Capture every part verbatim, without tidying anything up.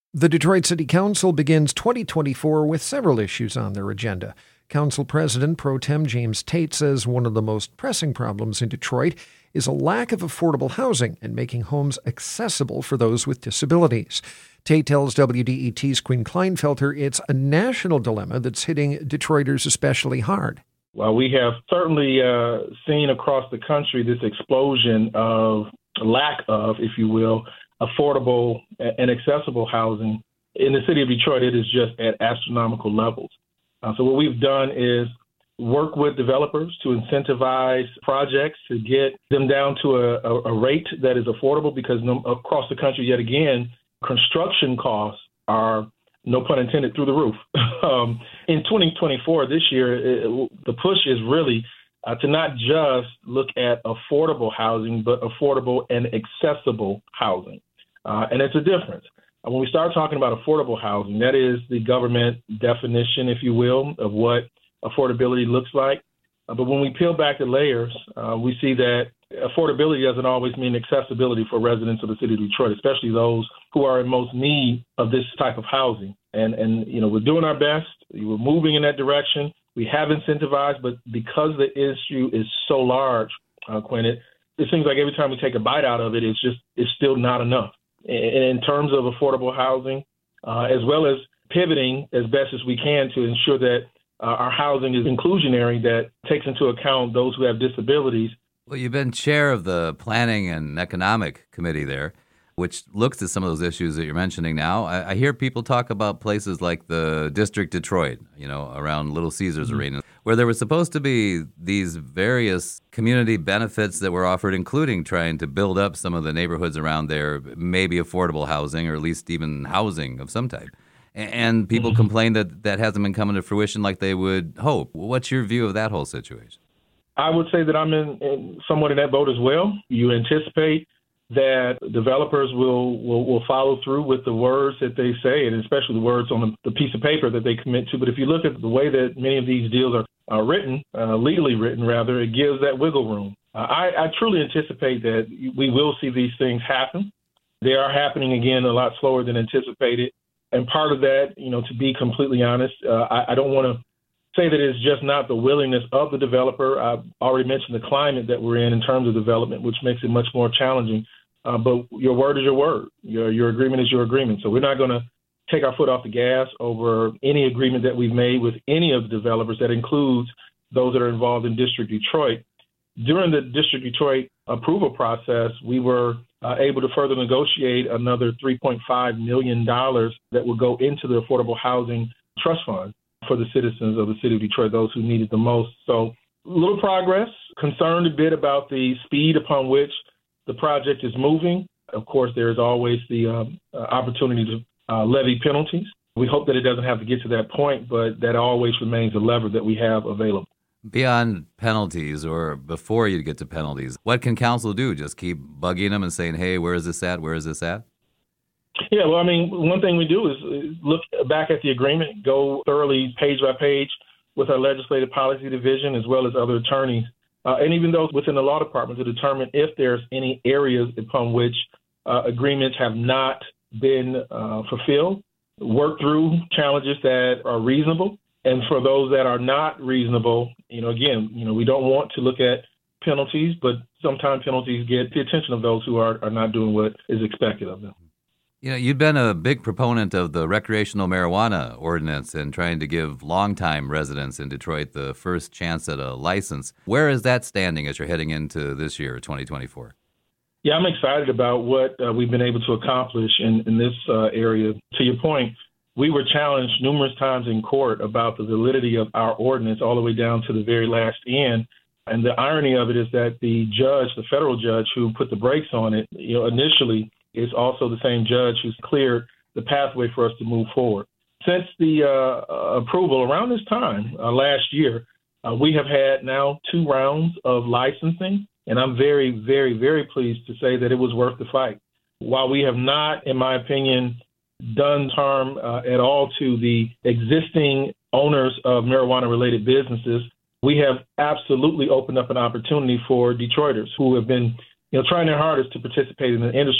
The Detroit City Council begins twenty twenty-four with several issues on their agenda. Council President Pro Tem James Tate says one of the most pressing problems in Detroit is a lack of affordable housing and making homes accessible for those with disabilities. Tate tells W D E T's Quinn Kleinfelter it's a national dilemma that's hitting Detroiters especially hard. Well, we have certainly uh, seen across the country this explosion of lack of, if you will, affordable and accessible housing. In the city of Detroit, it is just at astronomical levels. Uh, so what we've done is work with developers to incentivize projects to get them down to a, a, a rate that is affordable because no, across the country, yet again, construction costs are, no pun intended, through the roof. um, in twenty twenty-four, this year, it, the push is really uh, to not just look at affordable housing, but affordable and accessible housing. Uh, and it's a difference. Uh, when we start talking about affordable housing, that is the government definition, if you will, of what affordability looks like. Uh, but when we peel back the layers, uh, we see that affordability doesn't always mean accessibility for residents of the city of Detroit, especially those who are in most need of this type of housing. And, and you know, we're doing our best. We're moving in that direction. We have incentivized, but because the issue is so large, uh, Quinn, it, it seems like every time we take a bite out of it, it's just it's still not enough. In, in terms of affordable housing, uh, as well as pivoting as best as we can to ensure that uh, our housing is inclusionary, that takes into account those who have disabilities. Well, you've been chair of the Planning and Economic Committee there, which looks at some of those issues that you're mentioning now. I, I hear people talk about places like the District Detroit, you know, around Little Caesars mm-hmm. Arena, where there were supposed to be these various community benefits that were offered, including trying to build up some of the neighborhoods around there, maybe affordable housing or at least even housing of some type. And people mm-hmm. complain that that hasn't been coming to fruition like they would hope. What's your view of that whole situation? I would say that I'm in, in somewhat in that boat as well. You anticipate that developers will, will, will follow through with the words that they say, and especially the words on the, the piece of paper that they commit to. But if you look at the way that many of these deals are, are written, uh, legally written rather, it gives that wiggle room. Uh, I, I truly anticipate that we will see these things happen. They are happening, again, a lot slower than anticipated. And part of that, you know, to be completely honest, uh, I, I don't want to say that it's just not the willingness of the developer. I've already mentioned the climate that we're in in terms of development, which makes it much more challenging. Uh, but your word is your word. Your your agreement is your agreement. So we're not going to take our foot off the gas over any agreement that we've made with any of the developers. That includes those that are involved in District Detroit. During the District Detroit approval process, we were uh, able to further negotiate another three point five million dollars that will go into the Affordable Housing Trust Fund for the citizens of the city of Detroit, those who need it the most. So a little progress, concerned a bit about the speed upon which the project is moving. Of course, there is always the um, uh, opportunity to uh, levy penalties. We hope that it doesn't have to get to that point, but that always remains a lever that we have available. Beyond penalties, or before you get to penalties, what can council do? Just keep bugging them and saying, hey, where is this at? Where is this at? Yeah, well, I mean, one thing we do is look back at the agreement, go thoroughly page by page with our legislative policy division as well as other attorneys, uh, and even those within the law department to determine if there's any areas upon which uh, agreements have not been uh, fulfilled, work through challenges that are reasonable. And for those that are not reasonable, you know, again, you know, we don't want to look at penalties, but sometimes penalties get the attention of those who are, are not doing what is expected of them. You know, you've been a big proponent of the recreational marijuana ordinance and trying to give longtime residents in Detroit the first chance at a license. Where is that standing as you're heading into this year, twenty twenty-four? Yeah, I'm excited about what uh, we've been able to accomplish in, in this uh, area. To your point, we were challenged numerous times in court about the validity of our ordinance all the way down to the very last end. And the irony of it is that the judge, the federal judge who put the brakes on it, you know, initially is also the same judge who's cleared the pathway for us to move forward. Since the uh, approval around this time uh, last year, uh, we have had now two rounds of licensing, and I'm very, very, very pleased to say that it was worth the fight. While we have not, in my opinion, done harm uh, at all to the existing owners of marijuana-related businesses, we have absolutely opened up an opportunity for Detroiters who have been, you know, trying their hardest to participate in the industry.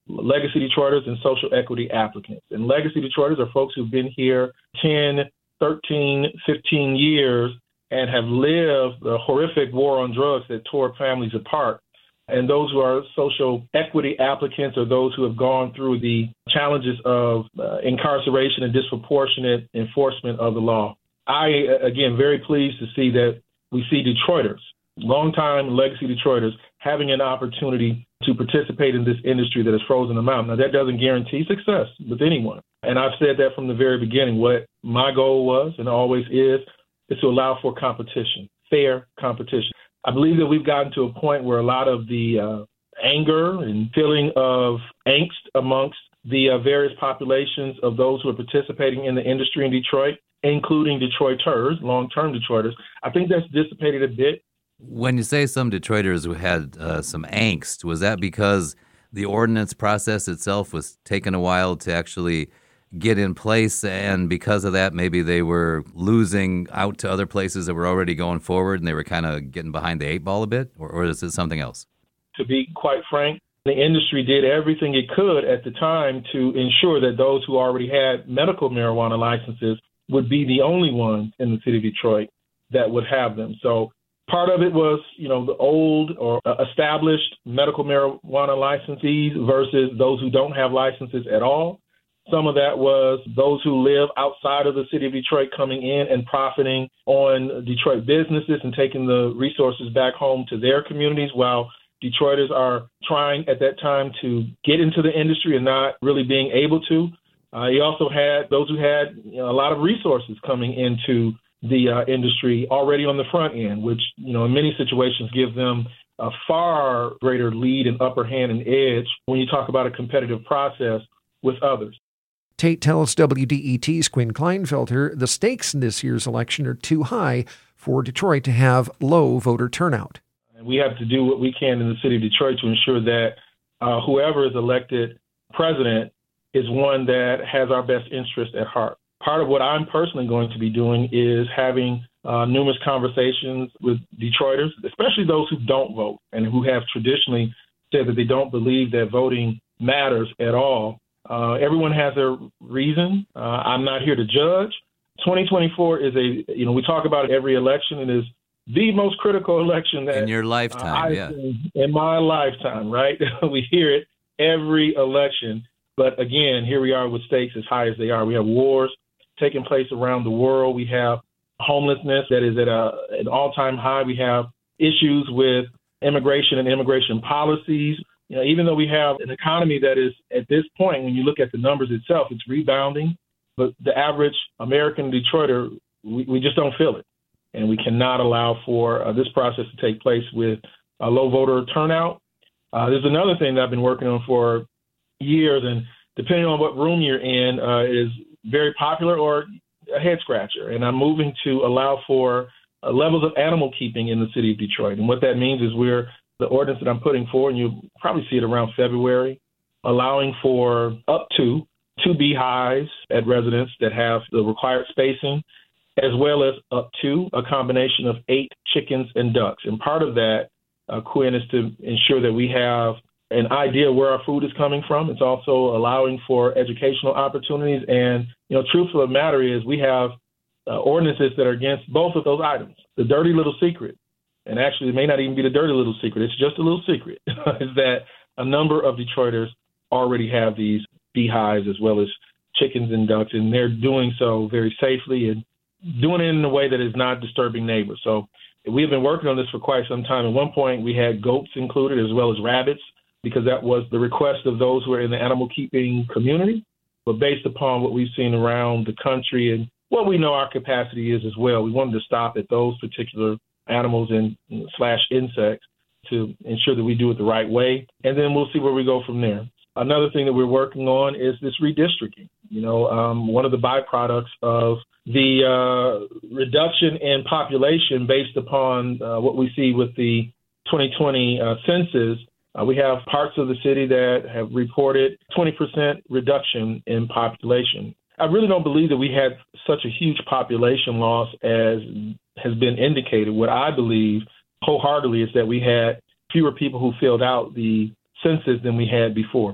legacy Detroiters and social equity applicants. And legacy Detroiters are folks who've been here ten, thirteen, fifteen years and have lived the horrific war on drugs that tore families apart. And those who are social equity applicants are those who have gone through the challenges of uh, incarceration and disproportionate enforcement of the law. I, again, very pleased to see that we see Detroiters, longtime legacy Detroiters, having an opportunity to participate in this industry that has frozen them out. Now, that doesn't guarantee success with anyone. And I've said that from the very beginning. What my goal was and always is, is to allow for competition, fair competition. I believe that we've gotten to a point where a lot of the uh, anger and feeling of angst amongst the uh, various populations of those who are participating in the industry in Detroit, including Detroiters, long-term Detroiters, I think that's dissipated a bit. When you say some Detroiters who had uh, some angst, was that because the ordinance process itself was taking a while to actually get in place, and because of that, maybe they were losing out to other places that were already going forward and they were kind of getting behind the eight ball a bit? Or, or is it something else? To be quite frank, the industry did everything it could at the time to ensure that those who already had medical marijuana licenses would be the only ones in the city of Detroit that would have them. So part of it was, you know, the old or established medical marijuana licensees versus those who don't have licenses at all. Some of that was those who live outside of the city of Detroit coming in and profiting on Detroit businesses and taking the resources back home to their communities, while Detroiters are trying at that time to get into the industry and not really being able to. Uh, he also had those who had, you know, a lot of resources coming into the uh, industry already on the front end, which, you know, in many situations give them a far greater lead and upper hand and edge when you talk about a competitive process with others. Tate tells W D E T's Quinn Kleinfelter the stakes in this year's election are too high for Detroit to have low voter turnout. We have to do what we can in the city of Detroit to ensure that uh, whoever is elected president is one that has our best interest at heart. Part of what I'm personally going to be doing is having uh, numerous conversations with Detroiters, especially those who don't vote and who have traditionally said that they don't believe that voting matters at all. Uh, everyone has their reason. Uh, I'm not here to judge. twenty twenty-four is a, you know, we talk about it every election. It is the most critical election that in your lifetime, uh, yeah. In my lifetime, right? We hear it every election. But again, here we are with stakes as high as they are. We have wars taking place around the world. We have homelessness that is at a, an all-time high. We have issues with immigration and immigration policies. You know, even though we have an economy that is, at this point, when you look at the numbers itself, it's rebounding. But the average American Detroiter, we, we just don't feel it. And we cannot allow for uh, this process to take place with a low voter turnout. Uh, there's another thing that I've been working on for years, and depending on what room you're in, uh, is very popular or a head scratcher. And I'm moving to allow for uh, levels of animal keeping in the city of Detroit. And what that means is we're the ordinance that I'm putting forward, and you'll probably see it around February, allowing for up to two beehives at residents that have the required spacing, as well as up to a combination of eight chickens and ducks. And part of that, uh, Quinn, is to ensure that we have an idea where our food is coming from. It's also allowing for educational opportunities. And, you know, truth of the matter is we have uh, ordinances that are against both of those items. The dirty little secret, and actually it may not even be the dirty little secret, it's just a little secret, is that a number of Detroiters already have these beehives as well as chickens and ducks, and they're doing so very safely and doing it in a way that is not disturbing neighbors. So we have been working on this for quite some time. At one point, we had goats included as well as rabbits, because that was the request of those who are in the animal keeping community. But based upon what we've seen around the country and what we know our capacity is as well, we wanted to stop at those particular animals and slash insects to ensure that we do it the right way. And then we'll see where we go from there. Another thing that we're working on is this redistricting. You know, um, one of the byproducts of the uh, reduction in population based upon uh, what we see with the twenty twenty uh, census, uh, we have parts of the city that have reported twenty percent reduction in population. I really don't believe that we had such a huge population loss as has been indicated. What I believe wholeheartedly is that we had fewer people who filled out the census than we had before.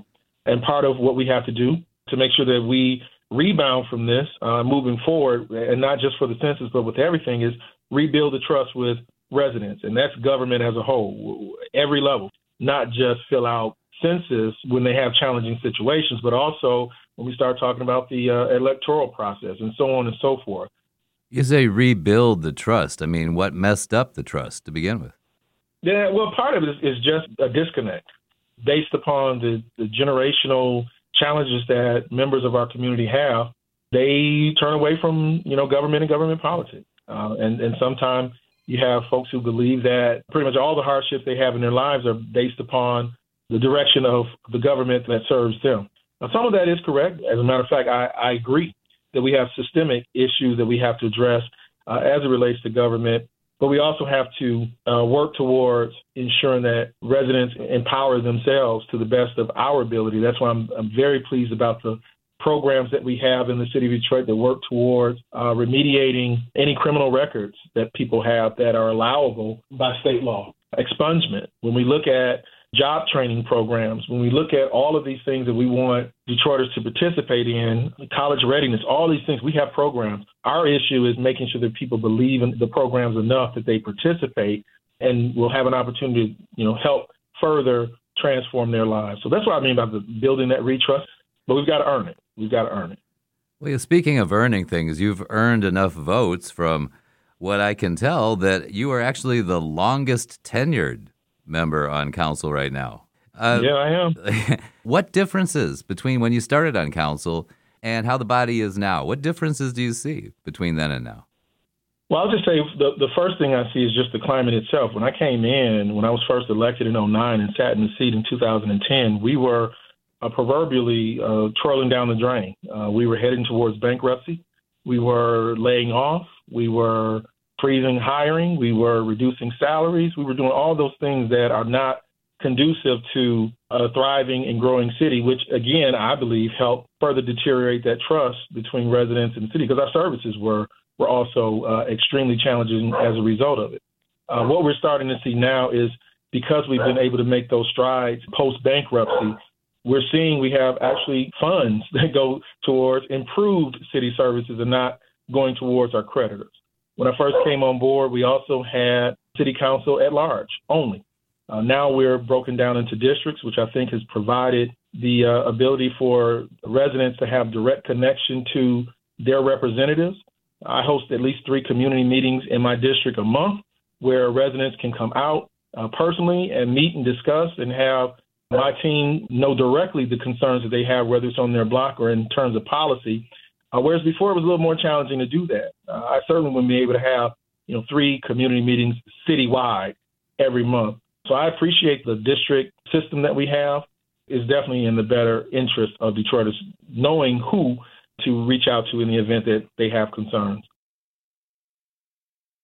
And part of what we have to do to make sure that we rebound from this uh, moving forward, and not just for the census, but with everything, is rebuild the trust with residents. And that's government as a whole, every level, not just fill out census when they have challenging situations, but also when we start talking about the uh, electoral process and so on and so forth. You say rebuild the trust. I mean, what messed up the trust to begin with? Yeah, well, part of it is, is just a disconnect based upon the, the generational challenges that members of our community have. They turn away from, you know, government and government politics. Uh, and, and sometimes you have folks who believe that pretty much all the hardships they have in their lives are based upon the direction of the government that serves them. Now, some of that is correct. As a matter of fact, I, I agree that we have systemic issues that we have to address uh, as it relates to government. But we also have to uh, work towards ensuring that residents empower themselves to the best of our ability. That's why I'm, I'm very pleased about the programs that we have in the city of Detroit that work towards uh, remediating any criminal records that people have that are allowable by state law. Expungement. When we look at job training programs, when we look at all of these things that we want Detroiters to participate in, college readiness, all these things, we have programs. Our issue is making sure that people believe in the programs enough that they participate and will have an opportunity to, you know, help further transform their lives. So that's what I mean by the building that retrust. But we've got to earn it. We've got to earn it. Well, speaking of earning things, you've earned enough votes from what I can tell that you are actually the longest tenured member on council right now. Uh, yeah, I am. What differences between when you started on council and how the body is now? What differences do you see between then and now? Well, I'll just say the, the first thing I see is just the climate itself. When I came in, when I was first elected in oh nine and sat in the seat in two thousand ten, we were uh, proverbially uh, twirling down the drain. Uh, we were heading towards bankruptcy. We were laying off. We were freezing hiring. We were reducing salaries. We were doing all those things that are not conducive to a thriving and growing city, which, again, I believe helped further deteriorate that trust between residents and the city, because our services were, were also uh, extremely challenging as a result of it. Uh, what we're starting to see now is, because we've been able to make those strides post-bankruptcy, we're seeing we have actually funds that go towards improved city services and not going towards our creditors. When I first came on board, we also had city council at large only. Uh, now we're broken down into districts, which I think has provided the uh, ability for residents to have direct connection to their representatives. I host at least three community meetings in my district a month where residents can come out uh, personally and meet and discuss and have my team know directly the concerns that they have, whether it's on their block or in terms of policy. Uh, whereas before it was a little more challenging to do that. Uh, I certainly wouldn't be able to have, you know, three community meetings citywide every month. So I appreciate the district system that we have. Is definitely in the better interest of Detroiters knowing who to reach out to in the event that they have concerns.